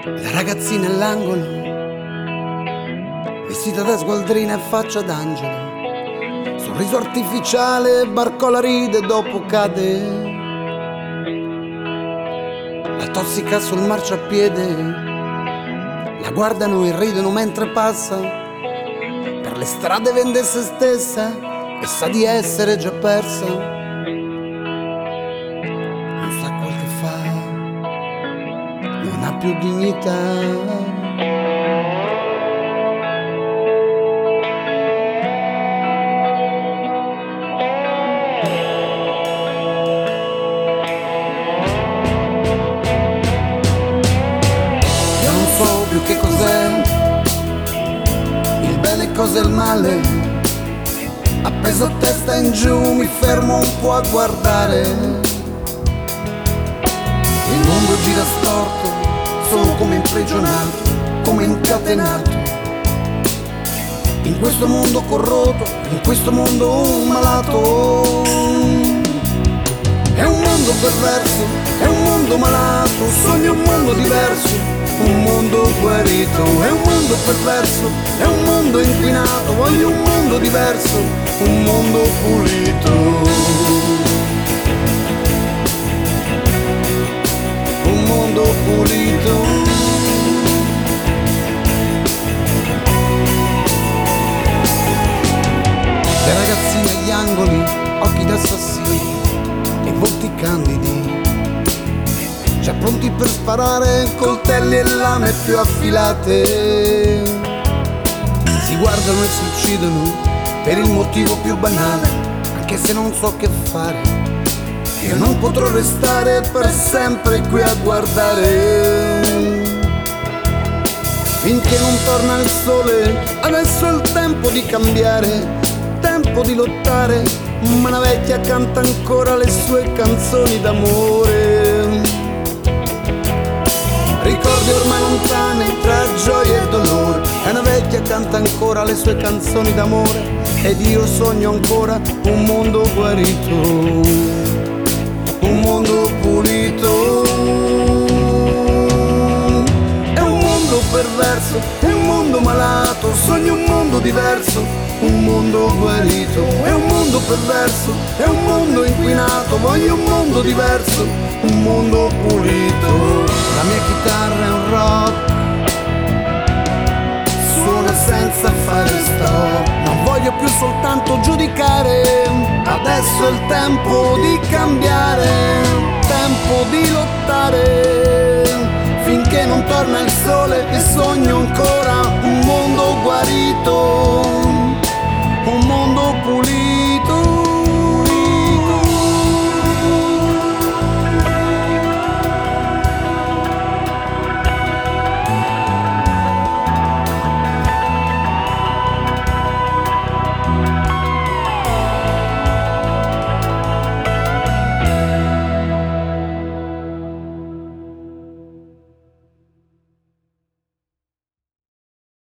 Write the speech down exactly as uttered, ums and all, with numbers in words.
La ragazzina all'angolo, vestita da sgualdrina e faccia d'angelo, sorriso artificiale, barcola ride dopo cade. La tossica sul marciapiede, la guardano e ridono mentre passa, per le strade vende se stessa e sa di essere già persa. Non sa quel che fa, non ha più dignità. Che cos'è il bene e cos'è il male? Appeso a testa in giù mi fermo un po' a guardare. Il mondo gira storto, sono come imprigionato, come incatenato. In questo mondo corrotto, in questo mondo un malato. È un mondo perverso, è un mondo malato, sogno un mondo diverso, un mondo guarito. È un mondo perverso, è un mondo inquinato, voglio un mondo diverso, un mondo pulito. Un mondo pulito. Le ragazzine agli angoli, occhi d'assassini e volti candidi, già pronti per sparare, coltelli e lame più affilate. Si guardano e si uccidono per il motivo più banale, anche se non so che fare. Io non potrò restare per sempre qui a guardare. Finché non torna il sole, adesso è il tempo di cambiare, tempo di lottare, ma una vecchia canta ancora le sue canzoni d'amore. Ricordi ormai lontani tra gioia e dolore, e una vecchia canta ancora le sue canzoni d'amore, ed io sogno ancora un mondo guarito, un mondo pulito. È un mondo perverso, è un mondo malato, sogno un mondo diverso, un mondo guarito. È un mondo perverso, è un mondo inquinato, voglio un mondo diverso, un mondo pulito. La mia chitarra è un rock, suona senza fare stop. Non voglio più soltanto giudicare, adesso è il tempo di cambiare, tempo di lottare, finché non torna il sole e sogno ancora un mondo guarito, un mondo